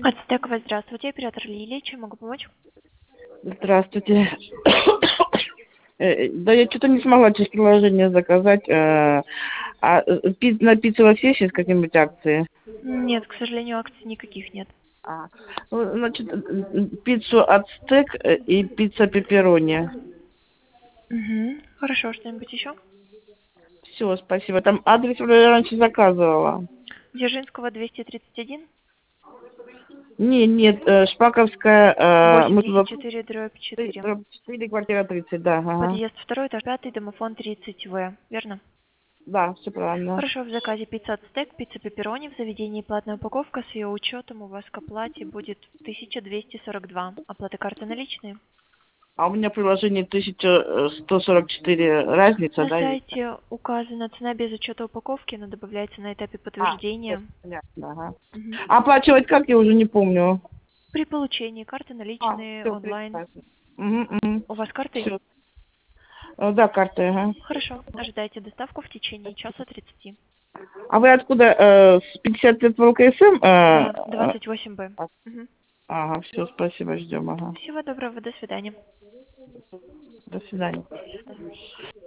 Ацтековая, здравствуйте, оператор Лилия, чем могу помочь? Здравствуйте. Да я что-то не смогла через приложение заказать. На пиццу у вас есть сейчас какие-нибудь акции? Нет, к сожалению, акций никаких нет. Ну, значит, пиццу ацтек и пицца пепперони. Угу. Хорошо, что-нибудь еще? Все, спасибо. Там адрес уже раньше заказывала. Дзержинского 231, Не, нет, Шпаковская, мы туда 84/4. 4, квартира 30, да, ага. Подъезд 2, этаж 5, домофон 30В, верно? Да, все правильно. Хорошо, в заказе пицца ацтек, пицца пепперони, в заведении платная упаковка, с ее учетом у вас к оплате будет 1242. Оплата карты наличные. А у меня в приложении 1144 разница, На да, есть? сайте указана цена без учета упаковки, она добавляется на этапе Всё, подтверждения. понятно, ага. Мгм. А оплачивать как, я уже не помню. При получении карты наличные Все, онлайн. прекрасно. Угу. У вас картой? Все. Да, карта, ага. Хорошо. Ожидайте доставку в течение часа 30. А вы откуда? С 50 лет в ЛКСМ? Да, 28Б. Мгм. Ага, все, спасибо, ждем, ага. Всего доброго, до свидания. До свидания.